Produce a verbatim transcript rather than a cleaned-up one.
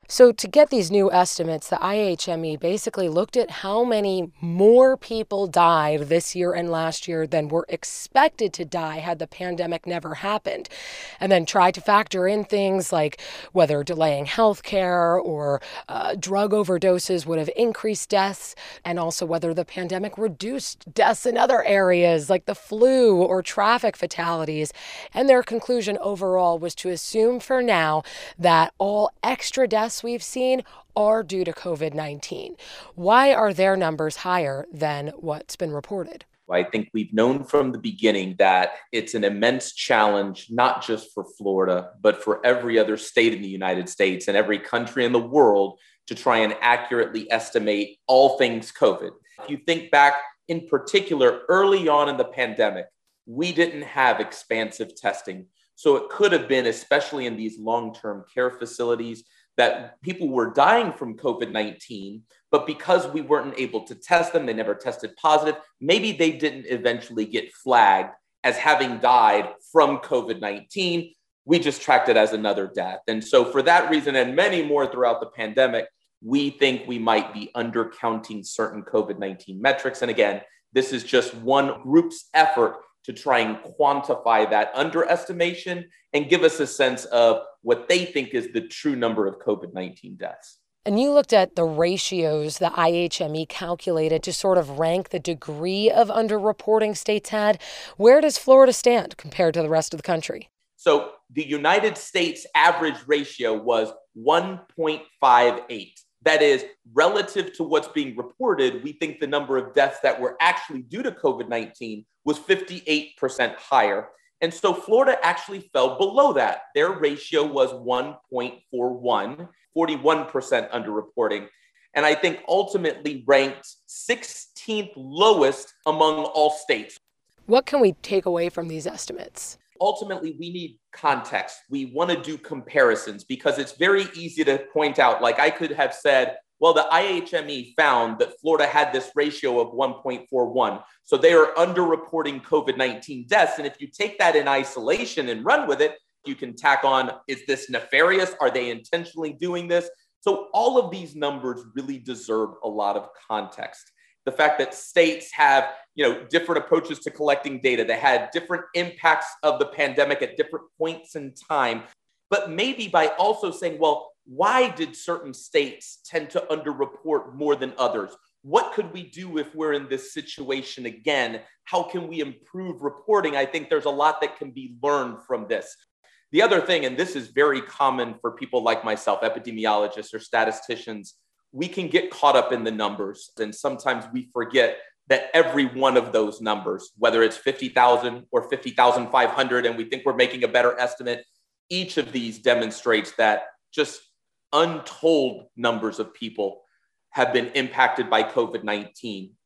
So, to get these new estimates, the I H M E basically looked at how many more people died this year and last year than were expected to die had the pandemic never happened, and then tried to factor in things like whether delaying health care or uh, drug overdoses would have increased deaths, and also whether the pandemic reduced deaths in other areas like the flu or traffic fatalities. And their conclusion overall was to assume for now that all extra deaths we've seen are due to COVID nineteen. Why are their numbers higher than what's been reported? I think we've known from the beginning that it's an immense challenge, not just for Florida, but for every other state in the United States and every country in the world to try and accurately estimate all things COVID. If you think back in particular, early on in the pandemic, we didn't have expansive testing. So it could have been, especially in these long-term care facilities, that people were dying from COVID nineteen, but because we weren't able to test them, they never tested positive, maybe they didn't eventually get flagged as having died from COVID nineteen. We just tracked it as another death. And so for that reason, and many more throughout the pandemic, we think we might be undercounting certain COVID nineteen metrics. And again, this is just one group's effort to try and quantify that underestimation and give us a sense of what they think is the true number of COVID nineteen deaths. And you looked at the ratios the I H M E calculated to sort of rank the degree of underreporting states had. Where does Florida stand compared to the rest of the country? So the United States average ratio was one point five eight. That is, relative to what's being reported, we think the number of deaths that were actually due to COVID nineteen was fifty-eight percent higher. And so Florida actually fell below that. Their ratio was one point four one, forty-one percent underreporting. And I think ultimately ranked sixteenth lowest among all states. What can we take away from these estimates? Ultimately, we need context. We want to do comparisons because it's very easy to point out, like I could have said, well, the I H M E found that Florida had this ratio of one point four one. So they are underreporting COVID nineteen deaths. And if you take that in isolation and run with it, you can tack on, is this nefarious? Are they intentionally doing this? So all of these numbers really deserve a lot of context. The fact that states have, you know, different approaches to collecting data, they had different impacts of the pandemic at different points in time, but maybe by also saying, well, why did certain states tend to underreport more than others? What could we do if we're in this situation again? How can we improve reporting? I think there's a lot that can be learned from this. The other thing, and this is very common for people like myself, epidemiologists or statisticians, we can get caught up in the numbers. And sometimes we forget that every one of those numbers, whether it's fifty thousand or fifty thousand five hundred, and we think we're making a better estimate, each of these demonstrates that just untold numbers of people have been impacted by COVID nineteen.